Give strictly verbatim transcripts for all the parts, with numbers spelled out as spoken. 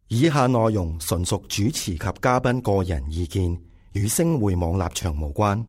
以下內容純屬主持及嘉賓個人意見，與星匯網立場無關。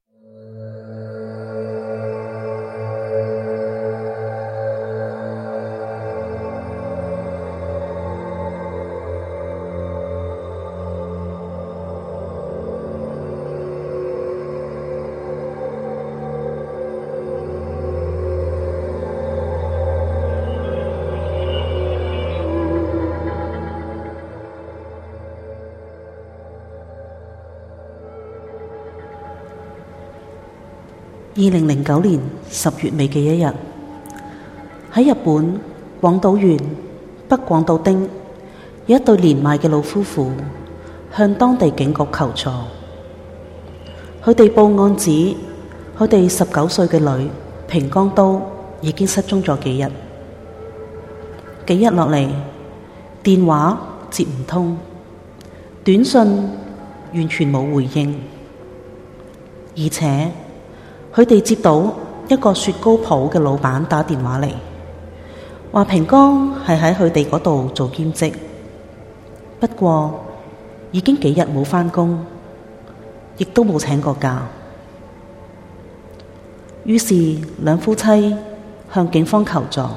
二零零九年十月尾嘅一日，喺日本廣島縣北廣島町，有一對年邁嘅老夫婦向當地警局求助。佢哋報案指，佢哋十九歲嘅女平江都已經失蹤咗幾日，幾日落嚟，電話接唔通，短信完全冇回應，而且佢哋接到一個雪糕鋪嘅老闆打電話嚟，話平江係喺佢哋嗰度做兼職，不過已經幾日冇返工，亦都冇請過假。於是兩夫妻向警方求助。二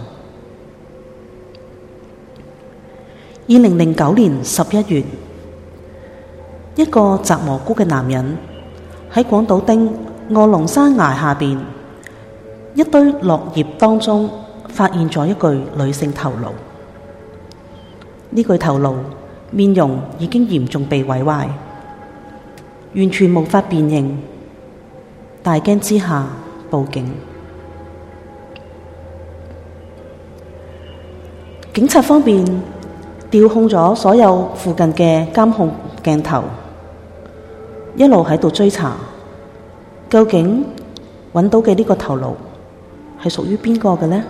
零零九年十一月，一個摘蘑菇嘅男人喺廣島町臥龍山崖下邊一堆落葉當中發現咗一具女性頭顱。呢具頭顱面容已經嚴重被毀壞，完全無法辨認。大驚之下報警。警察方面調控咗所有附近嘅監控鏡頭，一路喺度追查。究竟揾到嘅呢個頭顱係屬於邊個嘅呢？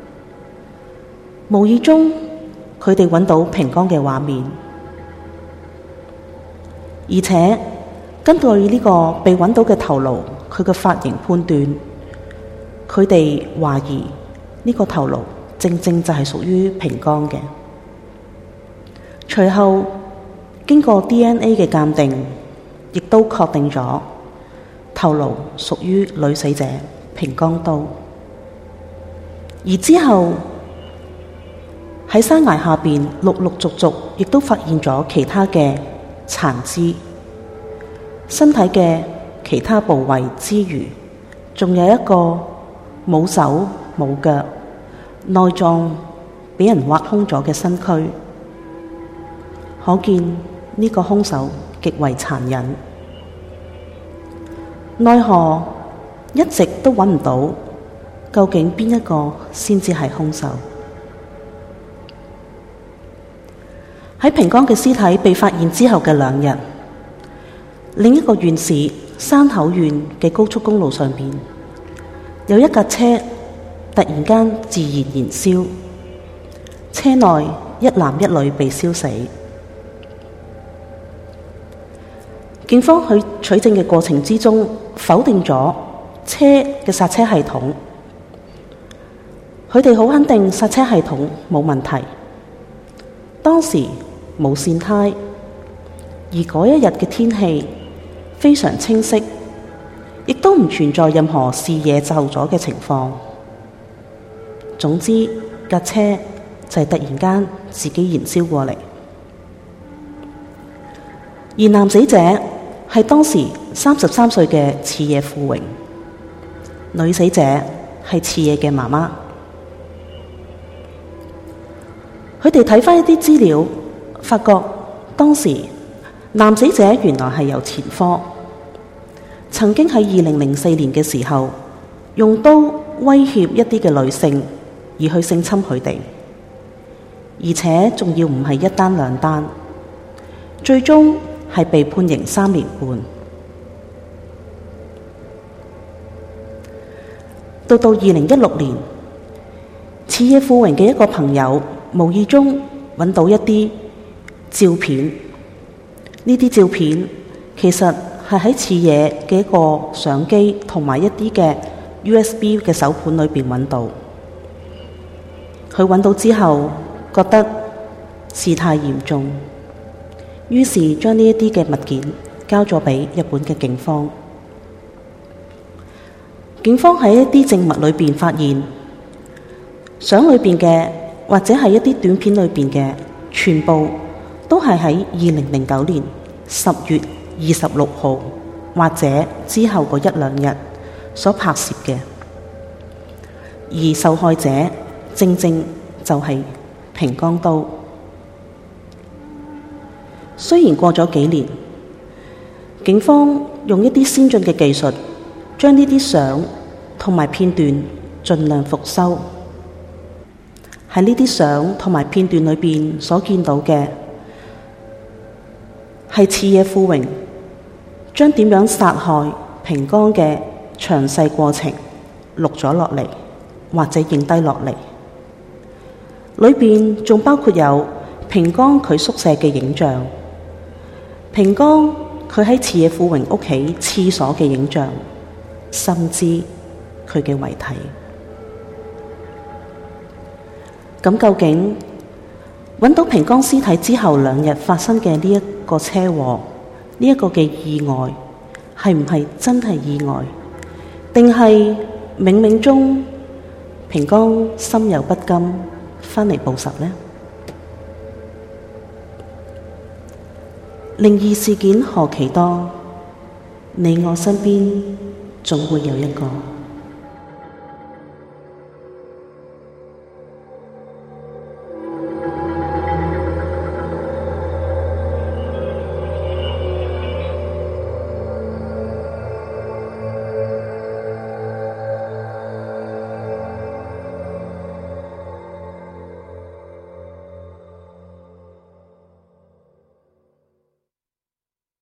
無意中佢哋揾到平江嘅畫面，而且根據呢個被揾到嘅頭顱，佢嘅髮型判斷，佢哋懷疑呢個頭顱正正就係屬於平江嘅。隨後經過 D N A 嘅鑑定，亦都確定咗頭顱屬於女死者平江都。而之後喺山崖下邊陸陸續續亦都發現咗其他嘅殘肢，身體嘅其他部位之餘，仲有一個冇手冇腳、內臟俾人挖空咗嘅身軀，可見呢個兇手極為殘忍。奈何一直都揾唔到究竟邊一個先至係兇手。喺平江嘅屍體被發現之後嘅兩日，另一個縣市山口縣嘅高速公路上邊，有一架車突然間自燃燃燒，車內一男一女被燒死。警方喺取證嘅過程之中，否定咗車嘅剎車系統，佢哋好肯定剎車系統冇問題，當時冇跣胎，而嗰一日嘅天氣非常清晰，亦都唔存在任何視野驟咗嘅情況。總之架車就係突然間自己燃燒過嚟。而男死者係當時三十三歲嘅次野富榮，女死者係次野嘅媽媽。佢哋睇返一啲資料，發覺當時男死者原來係有前科，曾經喺二零零四年嘅時候用刀威脅一啲嘅女性而去性侵佢哋，而且仲要唔係一單兩單，最終係被判刑三年半。到到二零一六年，次野富榮嘅一個朋友無意中揾到一啲照片，呢啲照片其實係喺次野嘅一個相機同埋一啲嘅 U S B 嘅手盤裏邊揾到。佢揾到之後覺得事態嚴重， 於是將呢一啲嘅物件交咗俾日本嘅警方。警方喺一啲證物裏邊發現，相裏邊嘅或者係一啲短片裏邊嘅，全部都係喺二零零九年十月二十六號或者之後嗰一兩日所拍攝嘅，而受害者正正就係平江都。雖然過咗幾年，警方用一啲先進嘅技術，將呢啲相同埋片段盡量復修。喺呢啲相同埋片段裏邊所見到嘅，係矢野富榮將點樣殺害平江嘅詳細過程錄咗落嚟，或者影低落嚟。裏邊仲包括有平江佢宿舍嘅影像，平江佢喺矢野富榮屋企廁所嘅影像，甚至佢嘅遺體。咁究竟揾到平江屍體之後兩日發生嘅呢一個車禍，呢一個嘅意外，係唔係真係意外，定係冥冥中平江心有不甘，翻嚟報仇呢？靈異事件何其多，你我身邊總會有一個。